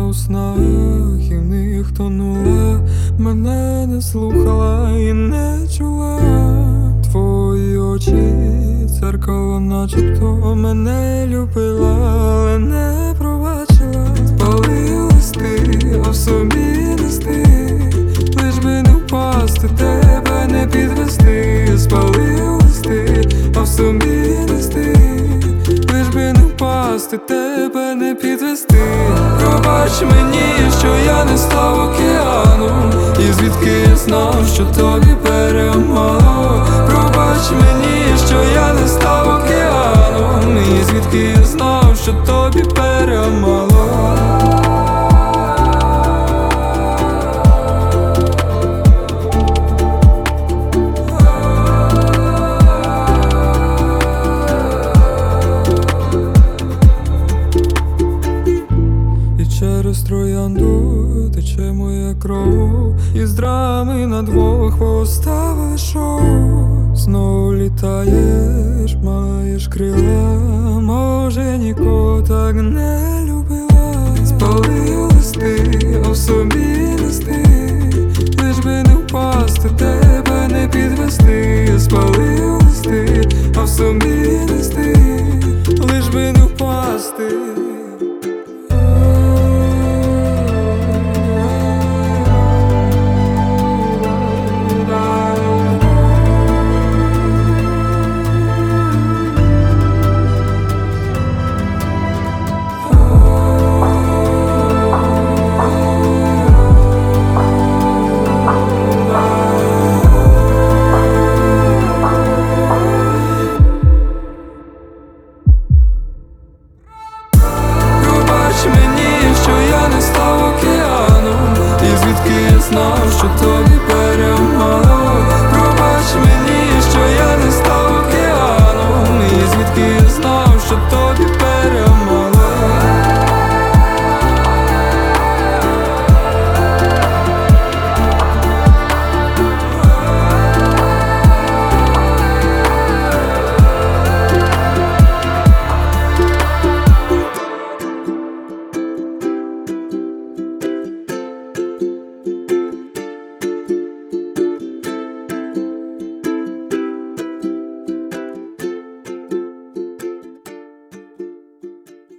у снах, і в них тонула, мене не слухала і не чула. Твої очі, дзеркало начебто мене любила, але не пробачила. Спалив листи, а в собі нести, лиш би не впасти, тебе не підвести. Спалив листи, а в собі нести, лиш би не впасти, тебе не підвести. Пробач мені, що я не став океаном, і звідки я знав, що тобі перемало. Пробач мені, що я не став океаном, і звідки я знав, що тобі перемало. Через троянду тече моя кров, із драми на двох поставили шоу. Знову літаєш, маєш крила, може нікого так не любила. Спалив листи, а в собі нести, лиш би не впасти, тебе не підвести. Спалив листи, а в собі нести, лиш би не впасти. Мені, що я не став океаном, і звідки я знав, що тобі